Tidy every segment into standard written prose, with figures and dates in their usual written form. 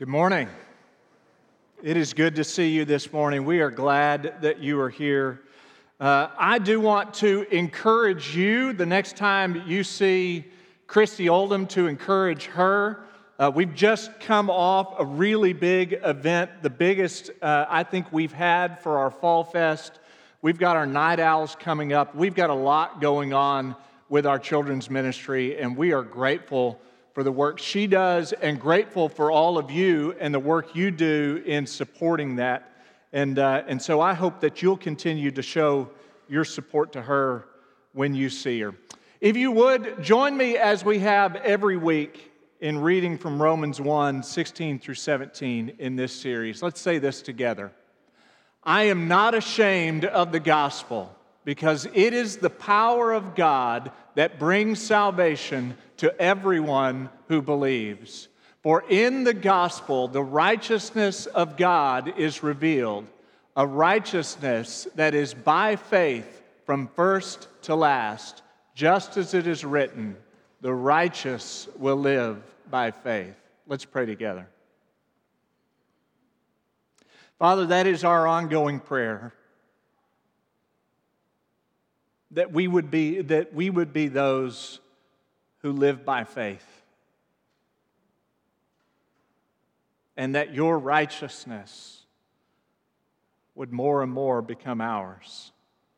Good morning. It is good to see you this morning. We are glad that you are here. I do want to encourage you the next time you see Christy Oldham to encourage her. We've just come off a really big event, the biggest I think we've had for our Fall Fest. We've got our Night Owls coming up. We've got a lot going on with our children's ministry, and we are grateful for the work she does and grateful for all of you and the work you do in supporting that. And so I hope that you'll continue to show your support to her when you see her. If you would, join me as we have every week in reading from Romans 1, 16 through 17 in this series. Let's say this together. I am not ashamed of the gospel, because it is the power of God that brings salvation to everyone who believes. For in the gospel, the righteousness of God is revealed, a righteousness that is by faith from first to last, just as it is written, the righteous will live by faith. Let's pray together. Father, that is our ongoing prayer. That we would be those who live by faith. And that your righteousness would more and more become ours.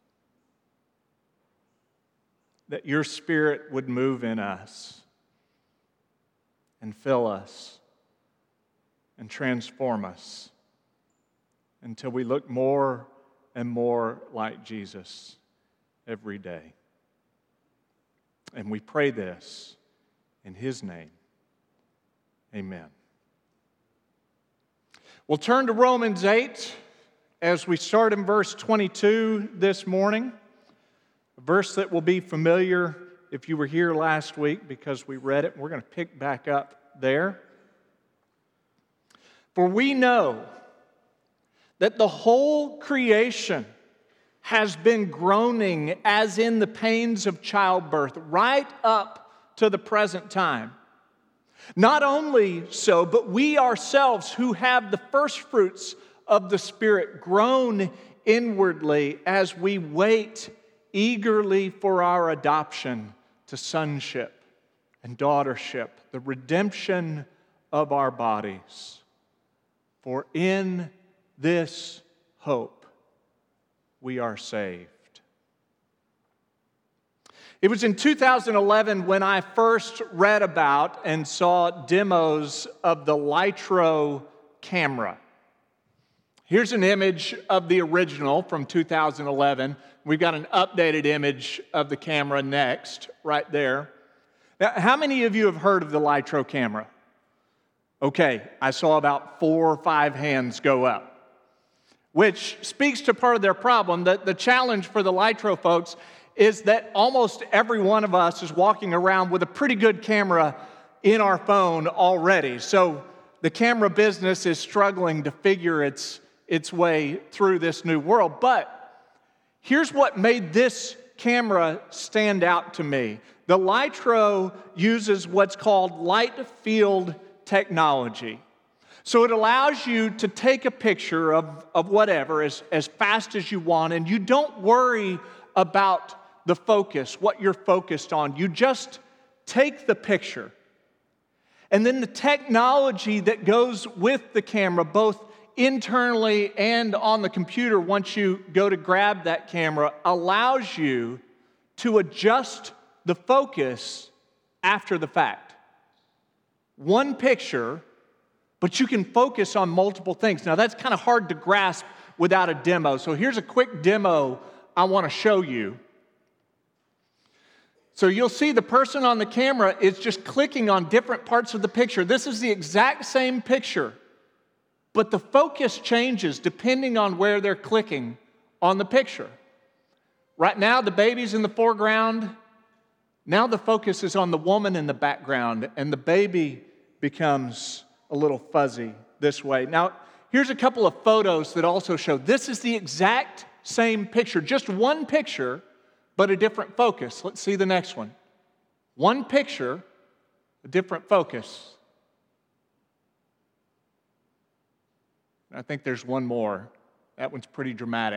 That your Spirit would move in us and fill us and transform us until we look more and more like Jesus every day. And we pray this in His name. Amen. We'll turn to Romans 8 as we start in verse 22 this morning, a verse that will be familiar if you were here last week because we read it. We're going to pick back up there. For we know that the whole creation has been groaning as in the pains of childbirth right up to the present time. Not only so, but we ourselves who have the first fruits of the Spirit groan inwardly as we wait eagerly for our adoption to sonship and daughtership, the redemption of our bodies. For in this hope we are saved. It was in 2011 when I first read about and saw demos of the Lytro camera. Here's an image of the original from 2011. We've got an updated image of the camera next, right there. Now, how many of you have heard of the Lytro camera? Okay, I saw about 4 or 5 hands go up, which speaks to part of their problem. The challenge for the Lytro folks is that almost every one of us is walking around with a pretty good camera in our phone already. So the camera business is struggling to figure its way through this new world. But here's what made this camera stand out to me. The Lytro uses what's called light field technology. So it allows you to take a picture of whatever as fast as you want, and you don't worry about the focus, what you're focused on. You just take the picture. And then the technology that goes with the camera, both internally and on the computer once you go to grab that camera, allows you to adjust the focus after the fact. One picture, but you can focus on multiple things. Now, that's kind of hard to grasp without a demo. So here's a quick demo I want to show you. So you'll see the person on the camera is just clicking on different parts of the picture. This is the exact same picture, but the focus changes depending on where they're clicking on the picture. Right now, the baby's in the foreground. Now the focus is on the woman in the background, and the baby becomes a little fuzzy this way. Now, here's a couple of photos that also show this is the exact same picture, just one picture, but a different focus. Let's see the next one. One picture, a different focus. I think there's one more. That one's pretty dramatic.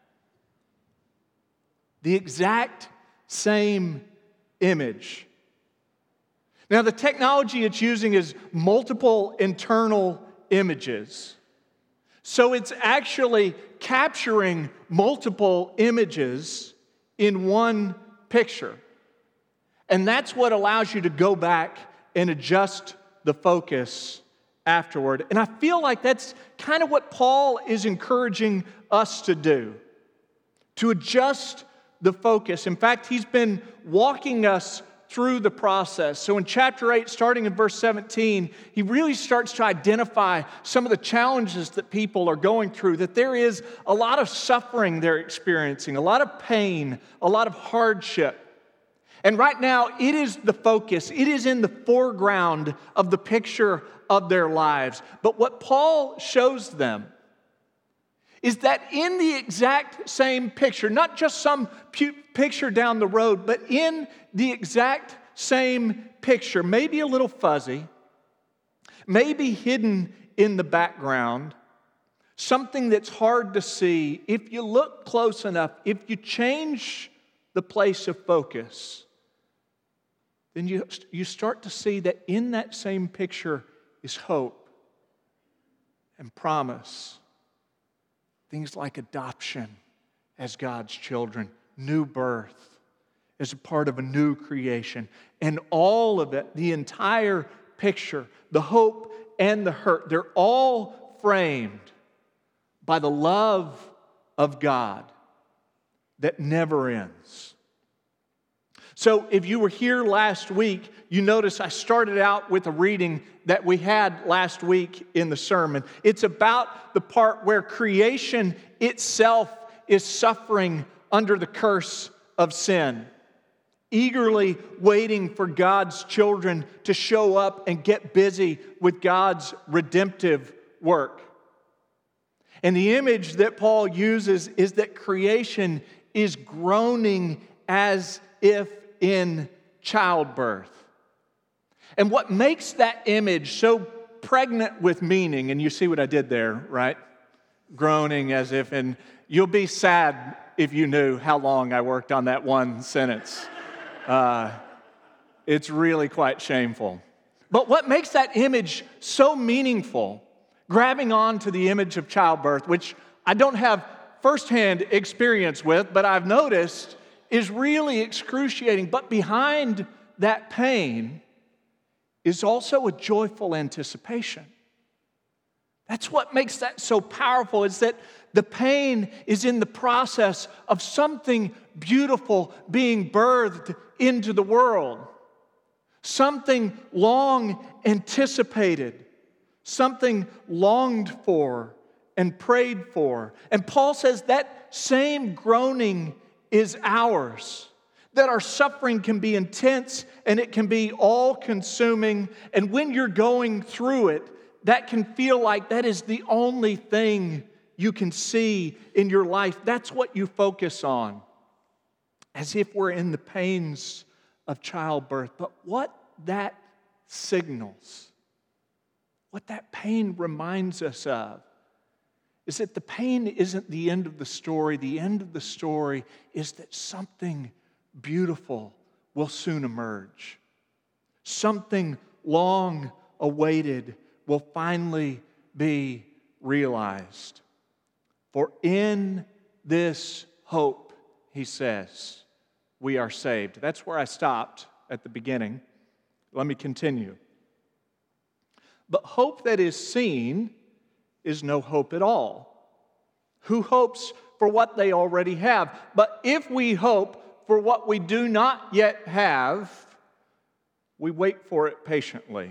The exact same image. Now, the technology it's using is multiple internal images. So it's actually capturing multiple images in one picture. And that's what allows you to go back and adjust the focus afterward. And I feel like that's kind of what Paul is encouraging us to do, to adjust the focus. In fact, he's been walking us through the process. So in chapter 8, starting in verse 17, he really starts to identify some of the challenges that people are going through, that there is a lot of suffering they're experiencing, a lot of pain, a lot of hardship. And right now, it is the focus. It is in the foreground of the picture of their lives. But what Paul shows them is that in the exact same picture, not just some picture down the road, but in the exact same picture, maybe a little fuzzy, maybe hidden in the background, something that's hard to see, if you look close enough, if you change the place of focus, then you start to see that in that same picture is hope and promise. Things like adoption as God's children, new birth as a part of a new creation. And all of it, the entire picture, the hope and the hurt, they're all framed by the love of God that never ends. So if you were here last week, you notice I started out with a reading that we had last week in the sermon. It's about the part where creation itself is suffering under the curse of sin, eagerly waiting for God's children to show up and get busy with God's redemptive work. And the image that Paul uses is that creation is groaning as if in childbirth. And what makes that image so pregnant with meaning, and you see what I did there, right? Groaning as if, and you'll be sad if you knew how long I worked on that one sentence. It's really quite shameful. But what makes that image so meaningful, grabbing on to the image of childbirth, which I don't have firsthand experience with, but I've noticed is really excruciating. But behind that pain is also a joyful anticipation. That's what makes that so powerful, is that the pain is in the process of something beautiful being birthed into the world. Something long anticipated, something longed for and prayed for. And Paul says that same groaning is ours. That our suffering can be intense and it can be all-consuming. And when you're going through it, that can feel like that is the only thing you can see in your life. That's what you focus on, as if we're in the pains of childbirth. But what that signals, what that pain reminds us of, is that the pain isn't the end of the story. The end of the story is that something beautiful will soon emerge. Something long awaited will finally be realized. For in this hope, he says, we are saved. That's where I stopped at the beginning. Let me continue. But hope that is seen is no hope at all. Who hopes for what they already have? But if we hope for what we do not yet have, we wait for it patiently.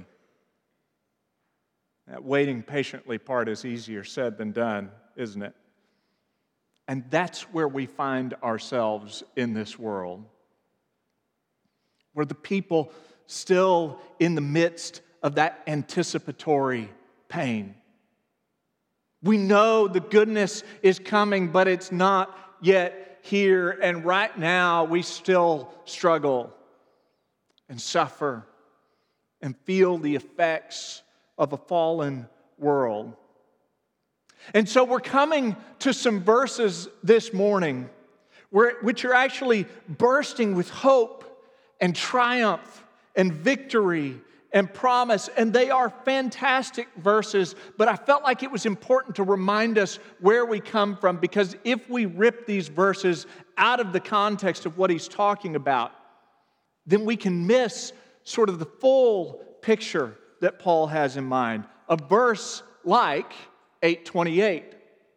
That waiting patiently part is easier said than done, isn't it? And that's where we find ourselves in this world. We're the people still in the midst of that anticipatory pain. We know the goodness is coming, but it's not yet here. And right now, we still struggle and suffer and feel the effects of a fallen world. And so we're coming to some verses this morning which are actually bursting with hope and triumph and victory and promise. And they are fantastic verses, but I felt like it was important to remind us where we come from, because if we rip these verses out of the context of what he's talking about, then we can miss sort of the full picture that Paul has in mind. A verse like 8:28.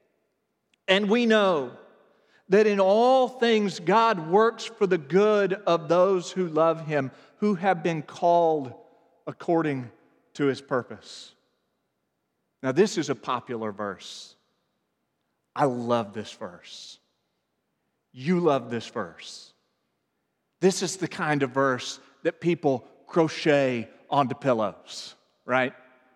And we know that in all things God works for the good of those who love him, who have been called according to his purpose. Now, this is a popular verse. I love this verse. You love this verse. This is the kind of verse that people crochet onto pillows, right?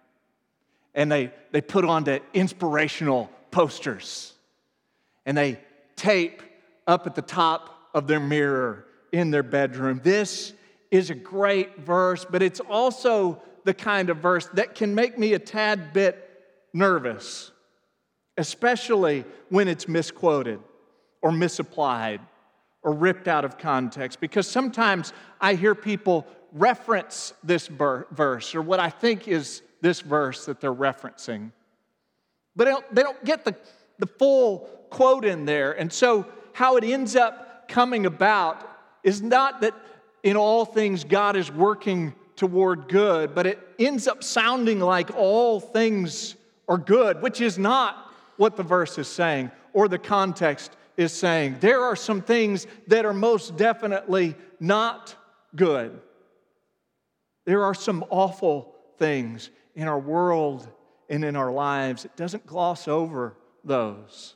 And they put onto inspirational posters. And they tape up at the top of their mirror in their bedroom. This is a great verse, but it's also the kind of verse that can make me a tad bit nervous, especially when it's misquoted or misapplied or ripped out of context, because sometimes I hear people reference this verse, or what I think is this verse that they're referencing, but they don't get the full quote in there. And so how it ends up coming about is not that in all things God is working toward good, but it ends up sounding like all things are good, which is not what the verse is saying or the context is saying. There are some things that are most definitely not good. There are some awful things in our world and in our lives. It doesn't gloss over those.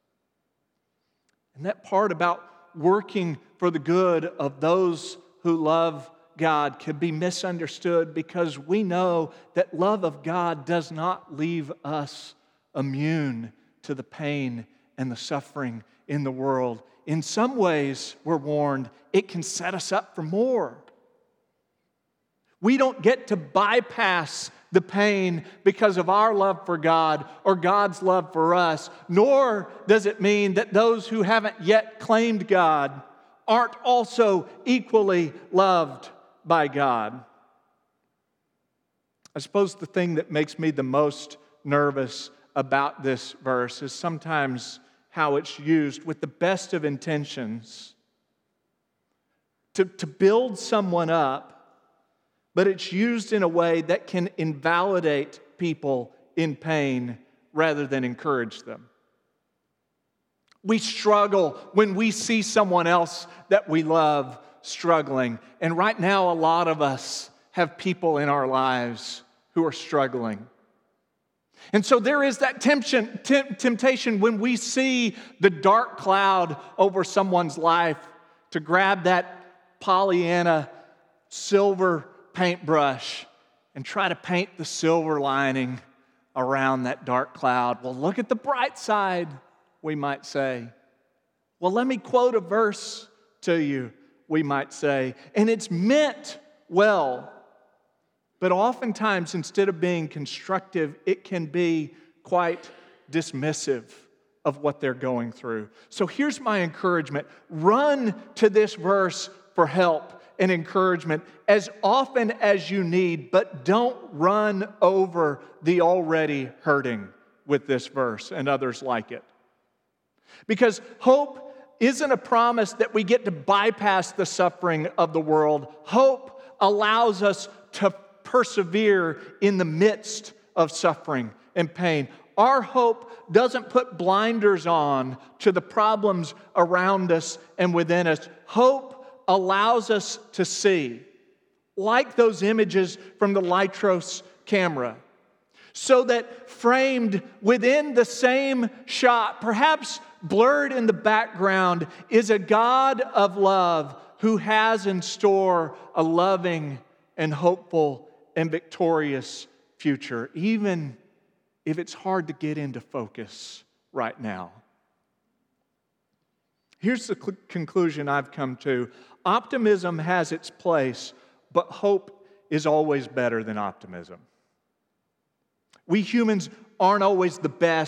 And that part about working for the good of those who love God can be misunderstood, because we know that love of God does not leave us immune to the pain and the suffering in the world. In some ways, we're warned, it can set us up for more. We don't get to bypass the pain because of our love for God or God's love for us, nor does it mean that those who haven't yet claimed God aren't also equally loved by God. I suppose the thing that makes me the most nervous about this verse is sometimes how it's used with the best of intentions to build someone up, but it's used in a way that can invalidate people in pain rather than encourage them. We struggle when we see someone else that we love struggling. And right now, a lot of us have people in our lives who are struggling. And so there is that temptation when we see the dark cloud over someone's life to grab that Pollyanna silver paintbrush and try to paint the silver lining around that dark cloud. Well, look at the bright side, we might say. Well, let me quote a verse to you, we might say. And it's meant well, but oftentimes instead of being constructive, it can be quite dismissive of what they're going through. So here's my encouragement. Run to this verse for help and encouragement as often as you need, but don't run over the already hurting with this verse and others like it. Because hope isn't a promise that we get to bypass the suffering of the world. Hope allows us to persevere in the midst of suffering and pain. Our hope doesn't put blinders on to the problems around us and within us. Hope allows us to see, like those images from the Lytros camera, so that framed within the same shot, perhaps blurred in the background, is a God of love who has in store a loving and hopeful and victorious future, even if it's hard to get into focus right now. Here's the conclusion I've come to. Optimism has its place, but hope is always better than optimism. We humans aren't always the best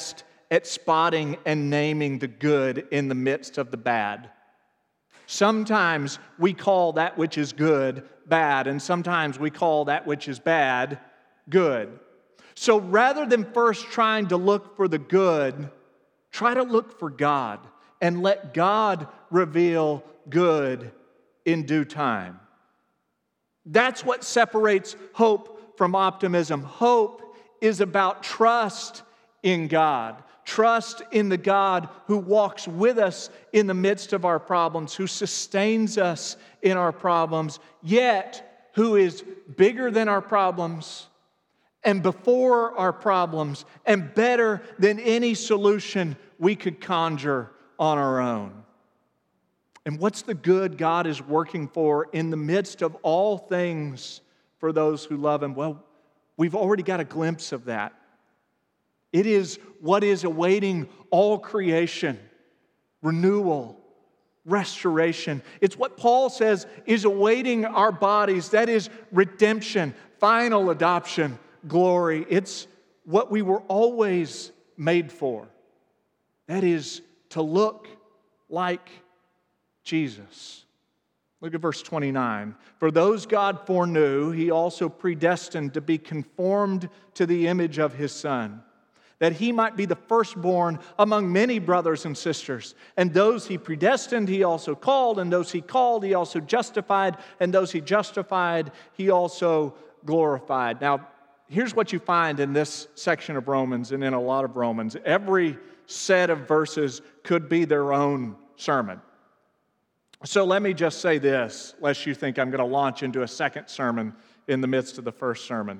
at spotting and naming the good in the midst of the bad. Sometimes we call that which is good bad, and sometimes we call that which is bad good. So rather than first trying to look for the good, try to look for God and let God reveal good in due time. That's what separates hope from optimism. Hope is about trust in God. Trust in the God who walks with us in the midst of our problems, who sustains us in our problems, yet who is bigger than our problems and before our problems and better than any solution we could conjure on our own. And what's the good God is working for in the midst of all things for those who love Him? Well, we've already got a glimpse of that. It is what is awaiting all creation, renewal, restoration. It's what Paul says is awaiting our bodies. That is redemption, final adoption, glory. It's what we were always made for. That is to look like Jesus. Look at verse 29. For those God foreknew, He also predestined to be conformed to the image of His Son, that He might be the firstborn among many brothers and sisters. And those He predestined, He also called. And those He called, He also justified. And those He justified, He also glorified. Now, here's what you find in this section of Romans and in a lot of Romans. Every set of verses could be their own sermon. So let me just say this, lest you think I'm going to launch into a second sermon in the midst of the first sermon.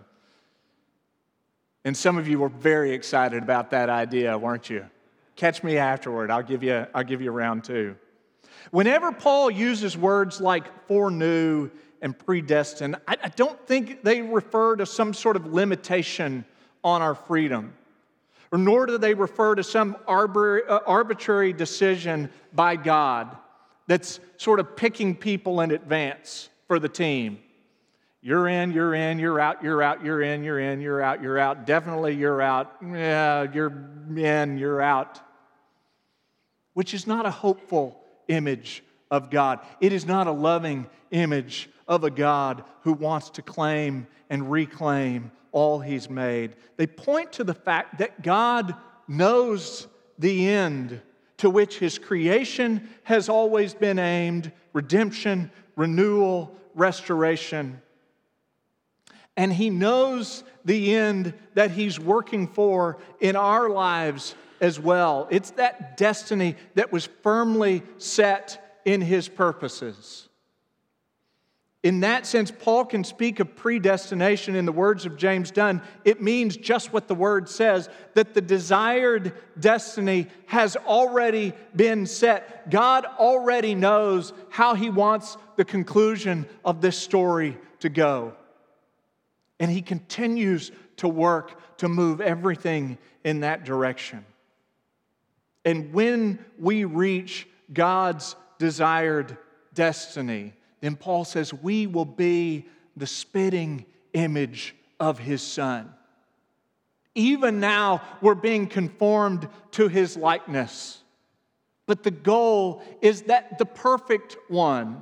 And some of you were very excited about that idea, weren't you? Catch me afterward. I'll give you round two. Whenever Paul uses words like foreknew and predestined, I don't think they refer to some sort of limitation on our freedom, or nor do they refer to some arbitrary decision by God that's sort of picking people in advance for the team. You're in, you're out, you're out, you're in, you're in, you're out, you're out. Definitely you're out. Yeah, you're in, you're out. Which is not a hopeful image of God. It is not a loving image of a God who wants to claim and reclaim all He's made. They point to the fact that God knows the end to which His creation has always been aimed: redemption, renewal, restoration. And He knows the end that He's working for in our lives as well. It's that destiny that was firmly set in His purposes. In that sense, Paul can speak of predestination in the words of James Dunn. It means just what the word says, that the desired destiny has already been set. God already knows how He wants the conclusion of this story to go. And He continues to work to move everything in that direction. And when we reach God's desired destiny, then Paul says we will be the spitting image of His Son. Even now, we're being conformed to His likeness. But the goal is that the perfect one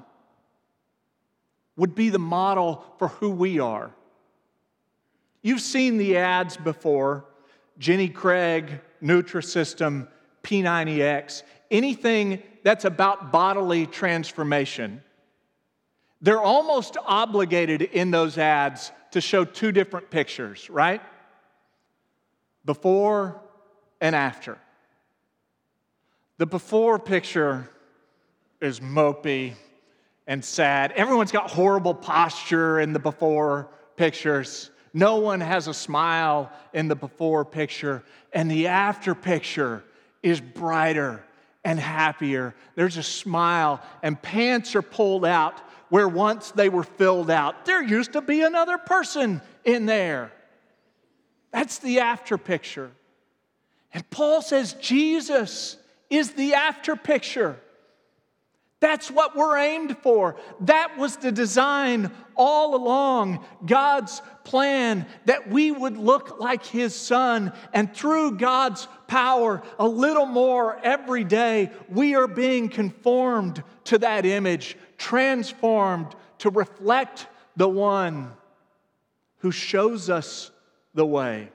would be the model for who we are. You've seen the ads before: Jenny Craig, Nutrisystem, P90X, anything that's about bodily transformation. They're almost obligated in those ads to show two different pictures, right? Before and after. The before picture is mopey and sad. Everyone's got horrible posture in the before pictures. No one has a smile in the before picture. And the after picture is brighter and happier. There's a smile, and pants are pulled out where once they were filled out. There used to be another person in there. That's the after picture. And Paul says Jesus is the after picture. That's what we're aimed for. That was the design all along. God's plan that we would look like His Son. And through God's power, a little more every day, we are being conformed to that image, transformed to reflect the one who shows us the way.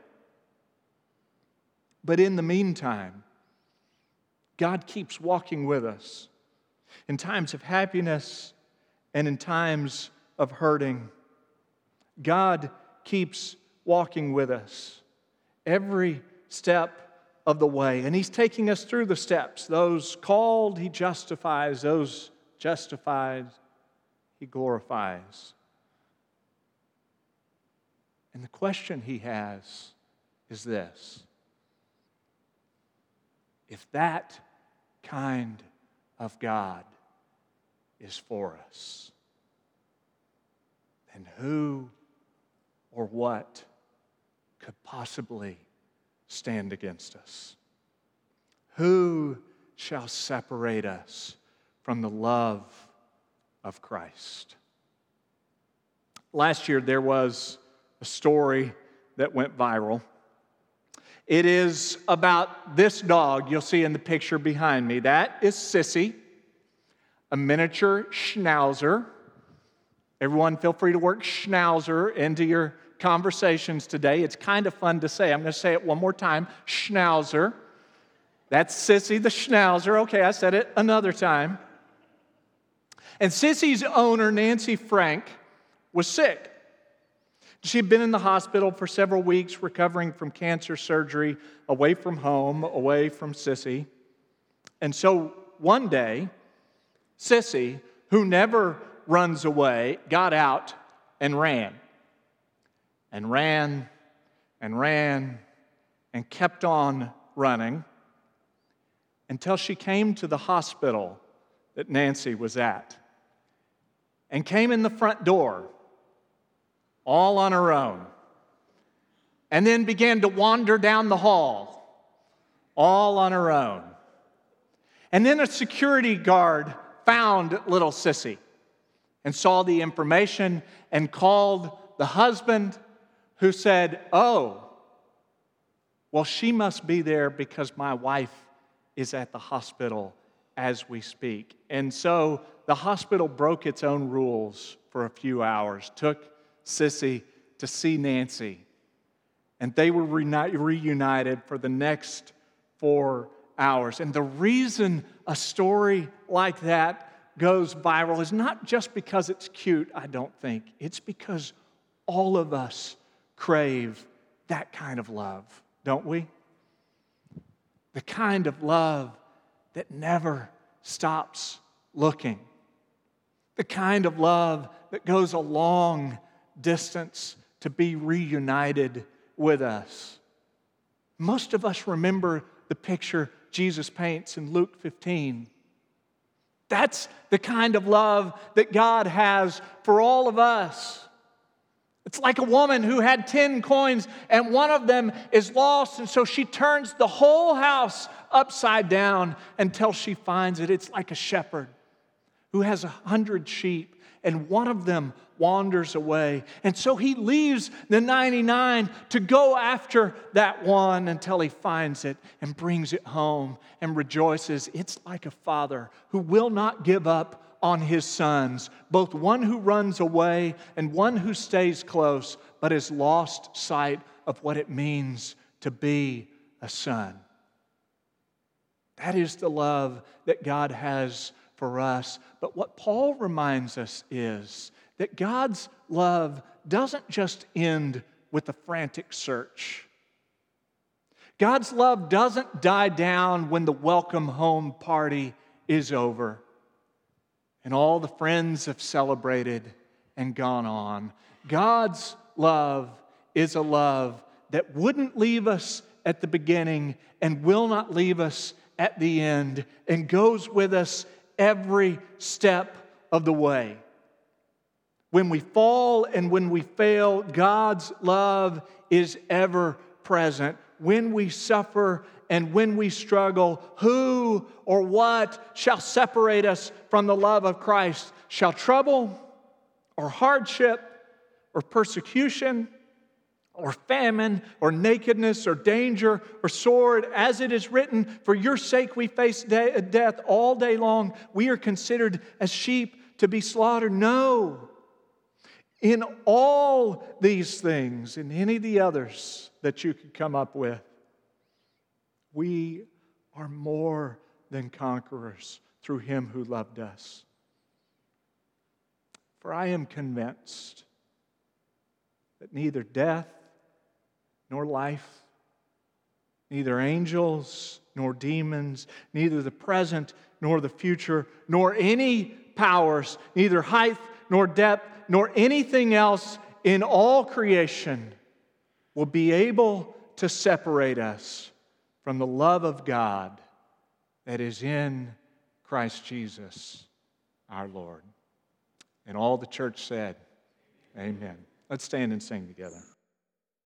But in the meantime, God keeps walking with us. In times of happiness and in times of hurting, God keeps walking with us every step of the way. And He's taking us through the steps. Those called, He justifies. Those justified, He glorifies. And the question He has is this: if that kind of God is for us, then who or what could possibly stand against us? Who shall separate us from the love of Christ? Last year there was a story that went viral. It is about this dog you'll see in the picture behind me. That is Sissy, a miniature schnauzer. Everyone feel free to work schnauzer into your conversations today. It's kind of fun to say. I'm going to say it one more time. Schnauzer. That's Sissy the schnauzer. Okay, I said it another time. And Sissy's owner, Nancy Frank, was sick. She had been in the hospital for several weeks recovering from cancer surgery, away from home, away from Sissy. And so one day, Sissy, who never runs away, got out and ran. And ran and ran and kept on running until she came to the hospital that Nancy was at and came in the front door all on her own, and then began to wander down the hall, all on her own. And then a security guard found little Sissy and saw the information and called the husband, who said, "Oh, well, she must be there because my wife is at the hospital as we speak." And so the hospital broke its own rules for a few hours, took Sissy to see Nancy, and they were reunited for the next 4 hours. And the reason a story like that goes viral is not just because it's cute, I don't think. It's because all of us crave that kind of love, don't we? The kind of love that never stops looking. The kind of love that goes a long distance to be reunited with us. Most of us remember the picture Jesus paints in Luke 15. That's the kind of love that God has for all of us. It's like a woman who had 10 coins and one of them is lost, and so she turns the whole house upside down until she finds it. It's like a shepherd who has 100 sheep and one of them wanders away. And so he leaves the 99 to go after that one until he finds it and brings it home and rejoices. It's like a father who will not give up on his sons, both one who runs away and one who stays close, but has lost sight of what it means to be a son. That is the love that God has for us. But what Paul reminds us is that God's love doesn't just end with a frantic search. God's love doesn't die down when the welcome home party is over and all the friends have celebrated and gone on. God's love is a love that wouldn't leave us at the beginning and will not leave us at the end, and goes with us every step of the way. When we fall and when we fail, God's love is ever present, when we suffer and when we struggle, who or what shall separate us from the love of Christ? Shall trouble or hardship or persecution or famine or nakedness or danger or sword? As it is written, for your sake we face death all day long. We are considered as sheep to be slaughtered. No. In all these things, and any of the others that you could come up with, we are more than conquerors through Him who loved us. For I am convinced that neither death nor life, neither angels nor demons, neither the present nor the future, nor any powers, neither height nor depth, nor anything else in all creation will be able to separate us from the love of God that is in Christ Jesus our Lord. And all the church said, amen. Let's stand and sing together.